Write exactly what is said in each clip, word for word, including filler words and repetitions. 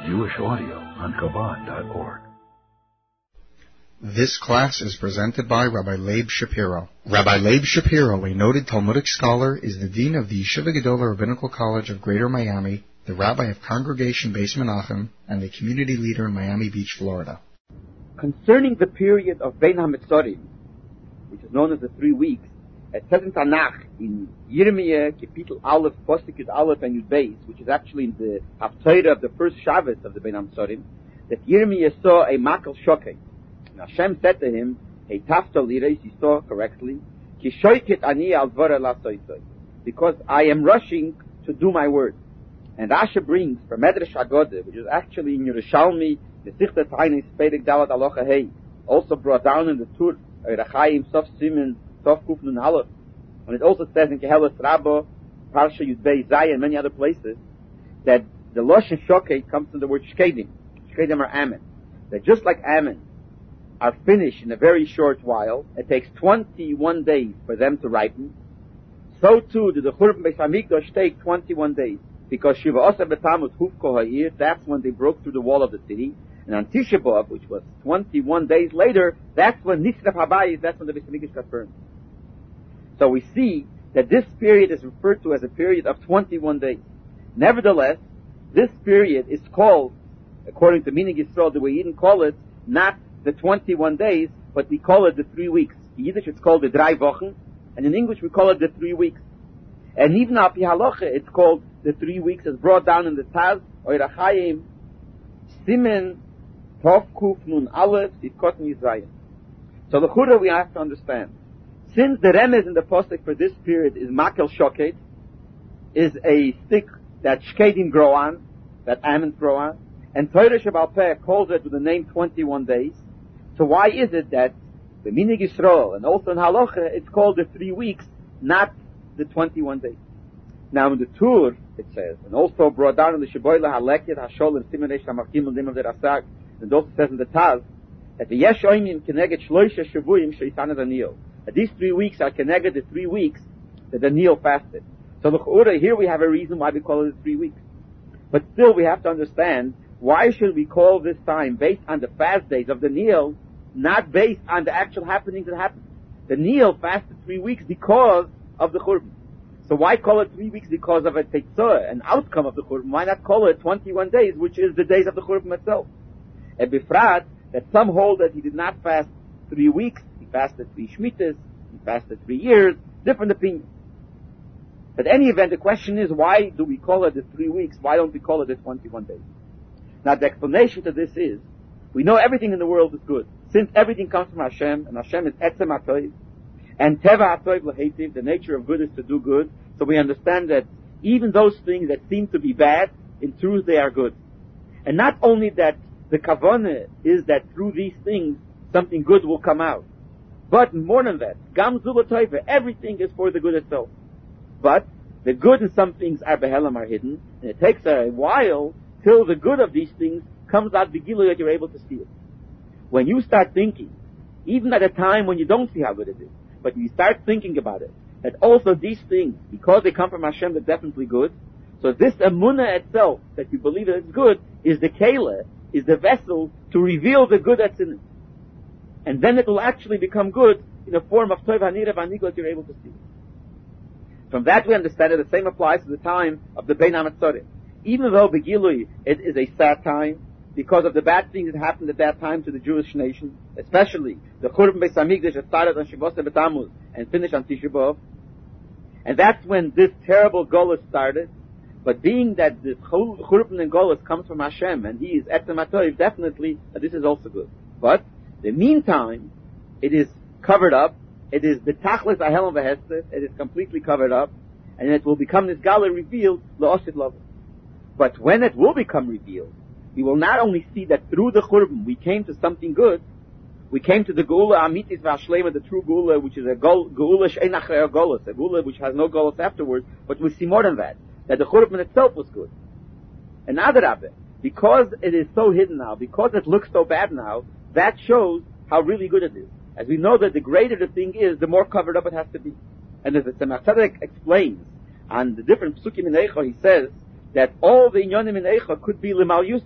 Jewish audio on Chabad dot org. This class is presented by Rabbi Leib Shapiro. Rabbi Leib Shapiro, a noted Talmudic scholar, is the dean of the Yeshiva Gedolah Rabbinical College of Greater Miami, the rabbi of Congregation Beis Menachem, and the community leader in Miami Beach, Florida. Concerning the period of Bein HaMetzorim, which is known as the three weeks, it says in Tanakh, in Yirmiyah, Kapitel Aleph, Posuk Yud Aleph and Yud Beis, which is actually in the Haftarah of the first Shabbos of the Bein HaMetzorim, that Yirmiyah saw a Makel Shokeh. And Hashem said to him, Hey Taftal Ireis, you saw correctly, Ki shoyket ani al dvara lasoisoi, because I am rushing to do my word. And Asher brings from Medrash Haggadah, which is actually in Yerushalmi, the Sichta Tainis Perek Dalet Alocha Hey, also brought down in the Tur, Eirachayim, Sof Simen, Sof Kuf Nun Aleph, and it also says in Kehelas Rabbah, Parsha Yud Beis Zayah, and many other places, that the Loshen Shokeh comes from the word Shkedim. Shkedim are Amen. That just like Amen are finished in a very short while, it takes twenty-one days for them to ripen, so too did the Churban Beis HaMikdash take twenty-one days. Because Shiva Osa B'Tamuz Hufko Ha'ir, that's when they broke through the wall of the city. And on Tisha B'Av, which was twenty-one days later, that's when Nisraf Habayis, that's when the Beis HaMikdash got burned. So we see that this period is referred to as a period of twenty-one days. Nevertheless, this period is called, according to Minig Yisrael, the way Yidden call it, not the twenty-one days, but we call it the three weeks. In Yiddish it's called the drei Wochen, and in English we call it the three weeks. And even Al Pi Halacha, it's called the three weeks, as brought down in the Taz, Oirachayim, Simen, Tov Kuf Nun Aleph, Sivkot Yisrael. So the Chura we have to understand. Since the remez in the Postek for this period is Makel Shoked, is a stick that Shkedim grow on, that almonds grow on, and Torah Shebal Peh calls it with the name twenty-one days, so why is it that the Minig Yisrael, and also in Halacha, it's called the three weeks, not the twenty-one days? Now in the Tur, it says, and also brought down in the Sheboyla Halekit, Hashol, and Simenesh, Hamakim, and Dim of the Rasag, and also says in the Taz, that the Yesh Oimim Keneged Shloisha Shavuim Sheitan Daniel. That these three weeks are Keneged the three weeks that Daniel fasted. So the here we have a reason why we call it the three weeks. But still we have to understand, why should we call this time based on the fast days of Daniel, not based on the actual happenings that happened? Daniel fasted three weeks because of the Churban. So why call it three weeks because of a Teitzah, an outcome of the Churban? Why not call it twenty-one days, which is the days of the Churban itself? And Bifrat, that some hold that he did not fast three weeks, he fasted three Shmitas, he fasted three years, different opinions. But in any event, the question is, why do we call it the three weeks? Why don't we call it the twenty-one days? Now the explanation to this is, we know everything in the world is good. Since everything comes from Hashem, and Hashem is Etzem HaToiv, and Teva HaToiv L'Heitiv, the nature of good is to do good, so we understand that even those things that seem to be bad, in truth they are good. And not only that, the kavanah is that through these things, something good will come out. But more than that, Gam Zula Toiva, everything is for the good itself. But the good in some things are behelam, are hidden, and it takes a while till the good of these things comes out begilu that you're able to see it. When you start thinking, even at a time when you don't see how good it is, but you start thinking about it, that also these things, because they come from Hashem, they're definitely good. So this emunah itself, that you believe that it's good, is the keilah, is the vessel to reveal the good that's in it. And then it will actually become good in the form of Tov HaNirah VaNigla that you're able to see. From that we understand that the same applies to the time of the Bein HaMetzorim. Even though Begilui, it is a sad time, because of the bad things that happened at that time to the Jewish nation, especially the Churban Beis HaMikdash that started on Shavuos B'Tammuz and finished on Tisha B'Av. And that's when this terrible Golus started. But being that the Churban and Golus comes from Hashem, and He is Etzem HaToiv, definitely uh, this is also good. But the meantime, it is covered up. It is the Tachlis Ahelon V'Hesed. It is completely covered up, and it will become this Gala revealed L'Osid Love. But when it will become revealed, we will not only see that through the Churban we came to something good, we came to the Geula Amitis V'Ashlema, the true Geula, which is a Geula She'ein Achrei Golus, a Geula which has no Golus afterwards. But we see more than that, that the Churban itself was good. And Adarabeh, because it is so hidden now, because it looks so bad now, that shows how really good it is. As we know that the greater the thing is, the more covered up it has to be. And as the Tzemach Tzedek explains on the different psukim in Eicha, he says that all the inyonim in Eicha could be Limal Yuseh.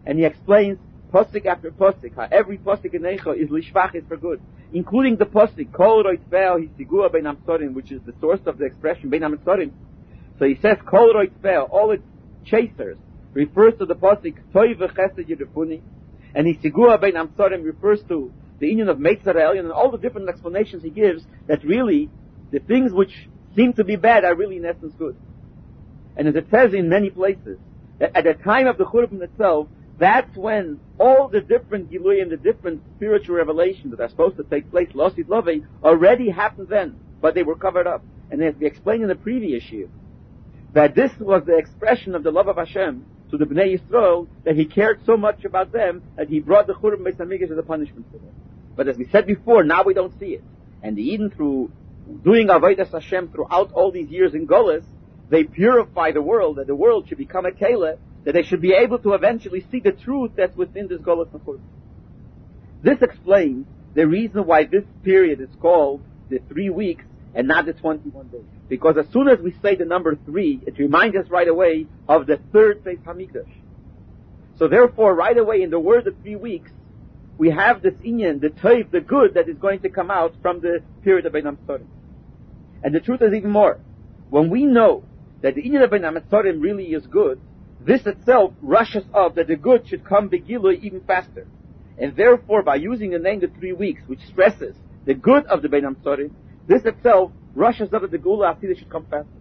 And he explains posik after posik, how every posik in Eicha is lishvach, is for good. Including the posik, kol roitzveo hisigua bein hamtzorim, which is the source of the expression bein hamtzorim. So he says, kol roitzveo, all its chasers, refers to the posik, toiv v'chesed yirefuni, and hisigua bein hamtzorim refers to the union of Meitzar Elyon, and all the different explanations he gives, that really, the things which seem to be bad are really in essence good. And as it says in many places, that at the time of the Churban itself, that's when all the different Giluyim, the different spiritual revelations that are supposed to take place, Losit Lovei, already happened then, but they were covered up. And as we explained in the previous year, that this was the expression of the love of Hashem to the Bnei Yisrael, that he cared so much about them, that he brought the Churban Beis HaMikdash as a punishment for them. But as we said before, now we don't see it. And the Eden, through doing Avodas Hashem throughout all these years in Golis, they purify the world, that the world should become a Keilah, that they should be able to eventually see the truth that's within this Golis Mechur. This explains the reason why this period is called the three weeks and not the twenty-one days. Because as soon as we say the number three, it reminds us right away of the third Beis HaMikdash. So therefore, right away in the word of three weeks, we have this inyan, the toiv, the good that is going to come out from the period of Bein HaMetzorim. And the truth is even more. When we know that the inyan of Bein HaMetzorim really is good, this itself rushes up that the good should come begilui even faster. And therefore, by using the name the three weeks, which stresses the good of the Bein HaMetzorim, this itself rushes up that the Geula Asida should come faster.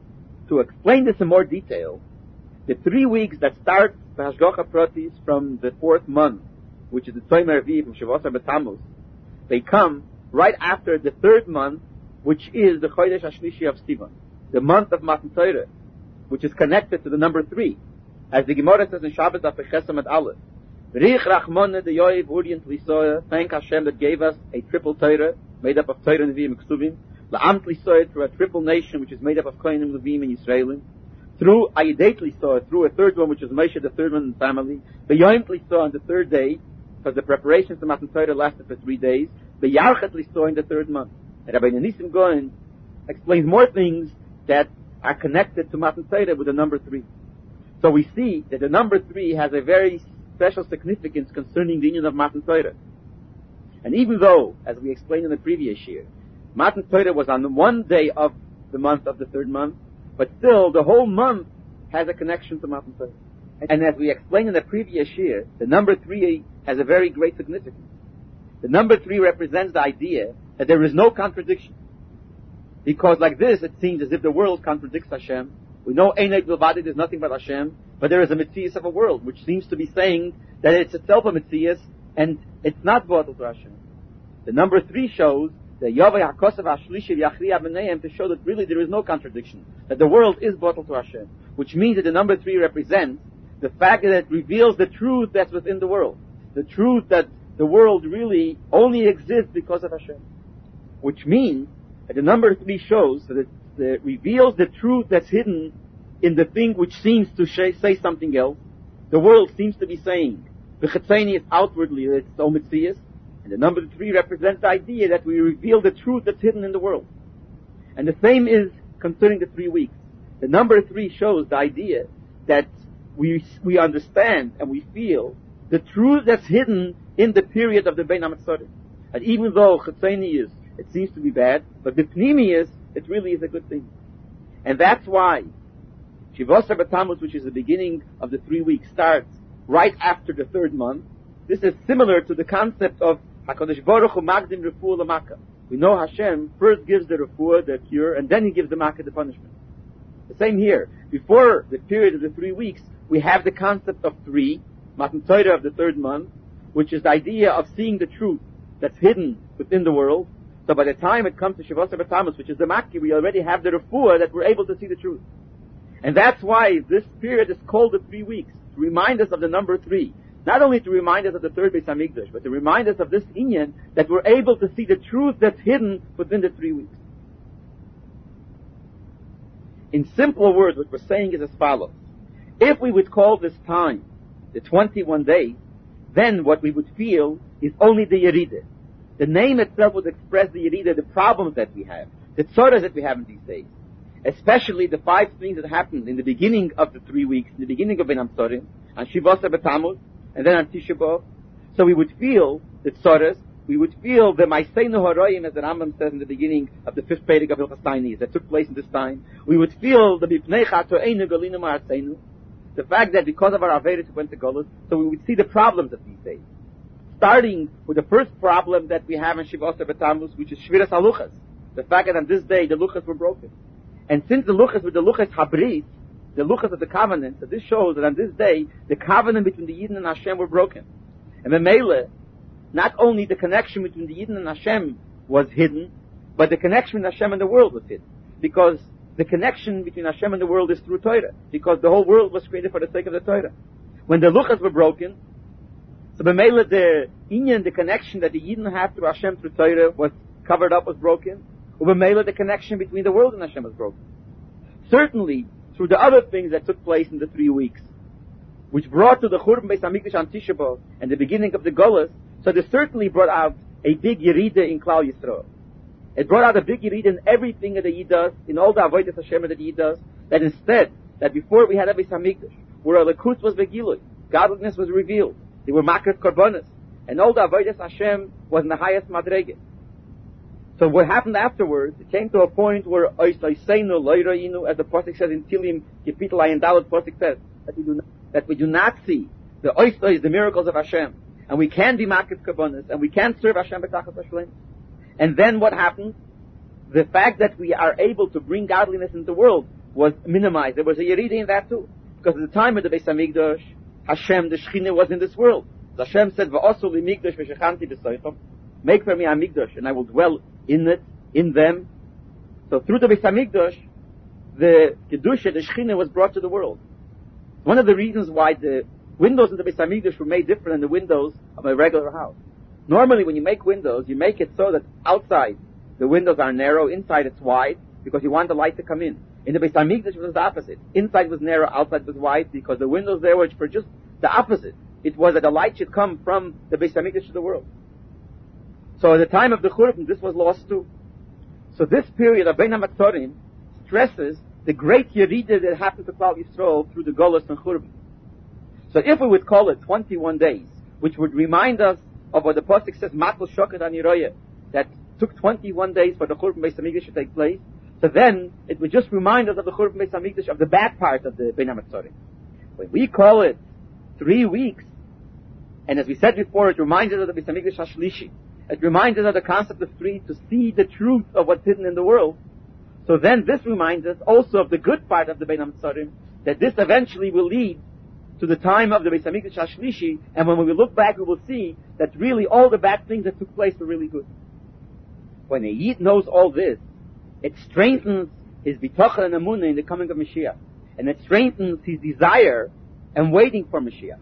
To explain this in more detail, the three weeks that start the Hashgacha Pratis from the fourth month, which is the Toimer Aviv from Shavuos HaBetamuz, they come right after the third month, which is the Chodesh HaShlishi of Sivan, the month of Matan Torah, which is connected to the number three. As the Gemara says in Shabbat Afechesam Amud Aleph, Rich Rachmone de Yoiv Urient Lisoya, thank Hashem that gave us a triple Torah, made up of Torah, Nevi'im, and Ksuvim, La'amt Lisoya, through a triple nation, which is made up of Kohanim, Levim, and Yisraelim, through Ayedet Lisoya, through a third one, which is Moshe, the third one in the family, Beyoim Lisoya on the third day, because the preparations to Matan Torah lasted for three days, Beyarchet Lisoya in the third month. And Rabbi Nissim Goin explains more things that are connected to Matan Torah with the number three. So we see that the number three has a very special significance concerning the union of Matan Torah. And even though, as we explained in the previous year, Matan Torah was on one day of the month of the third month, but still the whole month has a connection to Matan Torah. And as we explained in the previous year, the number three has a very great significance. The number three represents the idea that there is no contradiction. Because like this, it seems as if the world contradicts Hashem. We know Einet Bilbadi, there's nothing but Hashem, but there is a Metzias of a world, which seems to be saying that it's itself a Metzias, and it's not bottled to Hashem. The number three shows that Yavai HaKosav HaShlishi V'Yachriya B'neihem, to show that really there is no contradiction, that the world is bottled to Hashem, which means that the number three represents the fact that it reveals the truth that's within the world, the truth that the world really only exists because of Hashem, which means that the number three shows that it uh, reveals the truth that's hidden in the thing which seems to sh- say something else. The world seems to be saying V'chetzeni is outwardly that it's Ometzias, and the number three represents the idea that we reveal the truth that's hidden in the world. And the same is concerning the three weeks. The number three shows the idea that we we understand and we feel the truth that's hidden in the period of the Bein HaMetzorim. And even though Chetzeni is, it seems to be bad, but the Pnimi is, it really is a good thing. And that's why Shavuos HaBetamuz, which is the beginning of the three weeks, starts right after the third month. This is similar to the concept of HaKadosh Baruch Hu Magdim Refuah L'Makkah. We know Hashem first gives the Refuah, the cure, and then He gives the Makkah, the punishment. The same here. Before the period of the three weeks, we have the concept of three, Matan Torah of the third month, which is the idea of seeing the truth that's hidden within the world. So by the time it comes to Shavuos HaBetamuz, which is the Makkah, we already have the Refuah that we're able to see the truth. And that's why this period is called the three weeks, to remind us of the number three. Not only to remind us of the third Beis HaMikdash, but to remind us of this inyan, that we're able to see the truth that's hidden within the three weeks. In simple words, what we're saying is as follows. If we would call this time the twenty-one days, then what we would feel is only the Yerida. The name itself would express the Yerida, the problems that we have, the tzoras that we have in these days. Especially the five things that happened in the beginning of the three weeks, in the beginning of Bein HaMetzorim, on Shavuos HaBetamuz, and then on Tisha B'Av. So we would feel the tzoros, we would feel the Ma'aseinu Haroyim, as the Rambam says in the beginning of the fifth Perek of Hilchos Tainis, that took place in this time. We would feel the Bipnei Chatoeinu Galinu Ma'artzeinu, the fact that because of our Averis we went to Golus, so we would see the problems of these days. Starting with the first problem that we have in Shiva Asar B'Tammuz, which is Shviras HaLuchas. The fact that on this day the Luchas were broken. And since the Luchas were the Luchas Habrit, the Luchas of the covenant, so this shows that on this day, the covenant between the Yidden and Hashem were broken. And the Mele, not only the connection between the Yidden and Hashem was hidden, but the connection between Hashem and the world was hidden. Because the connection between Hashem and the world is through Torah. Because the whole world was created for the sake of the Torah. When the Luchas were broken, so the Mele, the Inyan, the connection that the Yidden have to Hashem through Torah was covered up, was broken. Uber Mele, the connection between the world and Hashem was broken. Certainly, through the other things that took place in the three weeks, which brought to the Churban Beis HaMikdash on Tisha B'Av and the beginning of the Golus, so this certainly brought out a big Yerida in Klal Yisrael. It brought out a big Yerida in everything that the Yid does, in all the Avodas Hashem that the Yid does, that instead, that before we had a Beis HaMikdash, where a Lekut was Begilui, godliness was revealed, they were Makras Korbanos, and all the Avodas Hashem was in the highest Madrege. So what happened afterwards, it came to a point where Oisaisenu Loirayinu, as the Pasuk says in Tilim, Kapitel Ayin Dalet, Pasuk says, that we do not, that we do not see the Oisais, the miracles of Hashem, and we can be Makras Korbanos, and we can serve Hashem B'tachas Hashem. And then what happened? The fact that we are able to bring godliness into the world was minimized. There was a Yerida in that too. Because at the time of the Beis HaMikdash, Hashem, the Shekhinah, was in this world. So Hashem said, V'osu li mikdash v'shechanti b'soicham, make for me a mikdash, and I will dwell in it, in them. So through the Beis HaMikdash, the Kedusha, the Shekhinah, was brought to the world. One of the reasons why the windows in the Beis HaMikdash were made different than the windows of a regular house. Normally when you make windows, you make it so that outside the windows are narrow, inside it's wide, because you want the light to come in. In the Beis HaMikdash it was the opposite. Inside was narrow, outside was wide, because the windows there were for just the opposite. It was that the light should come from the Beis HaMikdash to the world. So at the time of the Churban, this was lost too. So this period of Bein HaMatzorim stresses the great Yerida that happened to Klal Yisrael through the Golus and Churban. So if we would call it twenty-one days, which would remind us of what the Pasuk says, Matul Shokat Aniroyah, that took twenty-one days for the Churban Beis HaMikdash to take place, so then it would just remind us of the Churban Beis HaMikdash, of the bad part of the Bein HaMatzorim. When we call it three weeks, and as we said before, it reminds us of the Beis HaMikdash HaShlishi. It reminds us of the concept of three, to see the truth of what's hidden in the world. So then this reminds us also of the good part of the Bein HaMatzorim, that this eventually will lead to the time of the Beis HaMikdash HaShlishi, and when we look back we will see that really all the bad things that took place were really good. When a Yid knows all this, it strengthens his bitachon and emunah in the coming of Mashiach, and it strengthens his desire and waiting for Mashiach.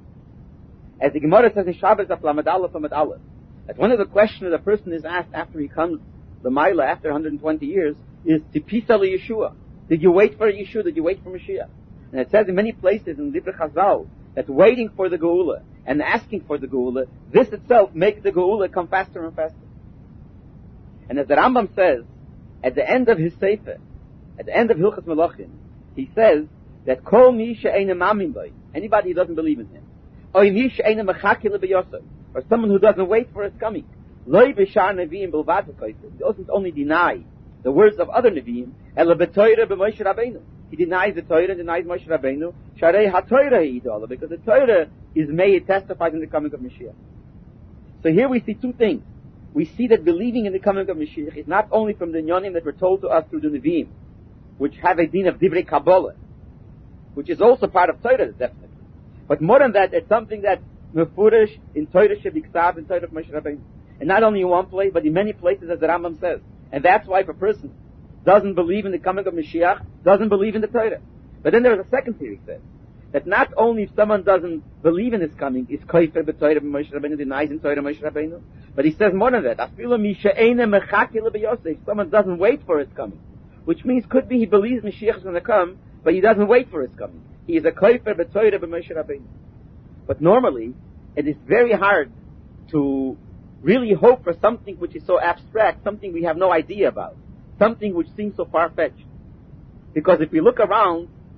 As the Gemara says in Shabbos of Lamed Aleph Lamed Aleph, that one of the questions the person is asked after he comes the Maila after one hundred twenty years is Tipisa Yeshua. Did you wait for Yeshua? Did you wait for Mashiach? And it says in many places in Divrei Chazal that waiting for the Geula and asking for the Geula, this itself makes the Geula come faster and faster. And as the Rambam says, at the end of his Sefer, at the end of Hilchos Melachim, he says that Kol mi she'eina mamin boi, anybody who doesn't believe in him, Oy mi she'eina mechaki lebeyosef, or someone who doesn't wait for his coming, Loi b'shar nevi'im bilvad v'koyfer, he doesn't only deny the words of other nevi'im, ela b'toyre b'Moshe Rabbeinu. He denies the Torah, denies Moshe Rabbeinu, Sharei ha-Torah ha'idala, because the Torah is made, testified in the coming of Mashiach. So here we see two things. We see that believing in the coming of Mashiach is not only from the Nyonim that were told to us through the Nevi'im, which have a din of Divrei Kabbalah, which is also part of Torah, definitely. But more than that, it's something that mefurish in Torah shebiksav, in Torah of Moshe Rabbeinu. And not only in one place, but in many places, as the Rambam says. And that's why if a person doesn't believe in the coming of Mashiach, doesn't believe in the Torah. But then there is a second theory says, that not only if someone doesn't believe in his coming, is koifer b'Torah b'Moshe Rabbeinu, denies in Torah Moshe Rabbeinu, but he says more than that, afilu mi she'eina mechaki lebeyosef, if someone doesn't wait for his coming, which means could be he believes Mashiach is going to come, but he doesn't wait for his coming. He is a koifer b'Torah b'Moshe Rabbeinu. But normally, it is very hard to really hope for something which is so abstract, something we have no idea about, something which seems so far-fetched. Because if we look around,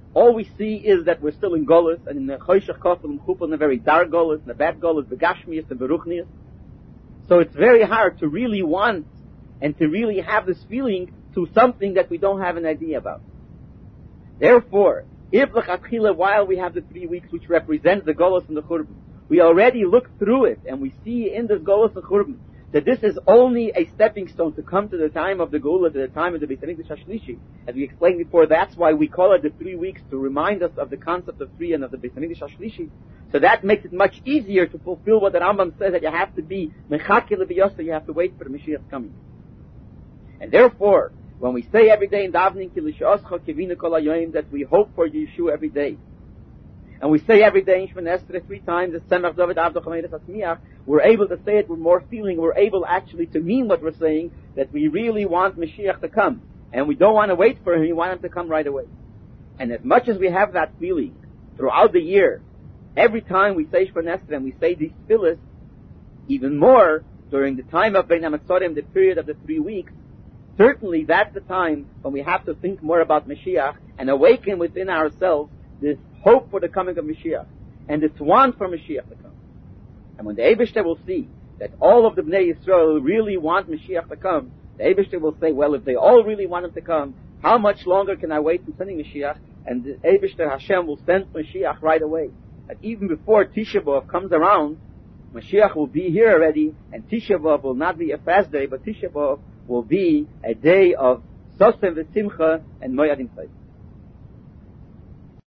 all we see is that we're still in Golus, and in the Choshech Kofel and Chupel, in the very dark Golus, in the bad Golus, the Gashmias and the Beruchnias. So it's very hard to really want and to really have this feeling to something that we don't have an idea about. Therefore, if l'chatchila, while we have the three weeks which represent the Golus and the Churban, we already look through it and we see in this Golus and Churban that this is only a stepping stone to come to the time of the Geula, to the time of the Beis Hamikdash HaShlishi. As we explained before, that's why we call it the three weeks, to remind us of the concept of three and of the Beis Hamikdash HaShlishi. So that makes it much easier to fulfill what the Rambam says, that you have to be Mechake L'Biyosa, you have to wait for the Mashiach coming. And therefore, when we say every day in Davening, Ki L'She'oscha Kivinu Kol HaYoim, that we hope for Yeshua every day, and we say every day in Shemon Esrei three times, that Semach David Avdo Chamedes Atzmiach, we're able to say it with more feeling, we're able actually to mean what we're saying, that we really want Mashiach to come. And we don't want to wait for him, we want him to come right away. And as much as we have that feeling throughout the year, every time we say Shemon Esrei and we say these tefillos, even more during the time of Bein HaMetzorim, the period of the three weeks, certainly that's the time when we have to think more about Mashiach and awaken within ourselves this hope for the coming of Mashiach, and this want for Mashiach to come. And when the Eibishter will see that all of the Bnei Yisrael really want Mashiach to come, the Eibishter will say, well, if they all really want him to come, how much longer can I wait for sending Mashiach? And the Eibishter Hashem will send Mashiach right away. And even before Tisha B'Av comes around, Mashiach will be here already, and Tisha B'Av will not be a fast day, but Tisha B'Av will be a day of Sosem V'Simcha and Moyadim Tzayim.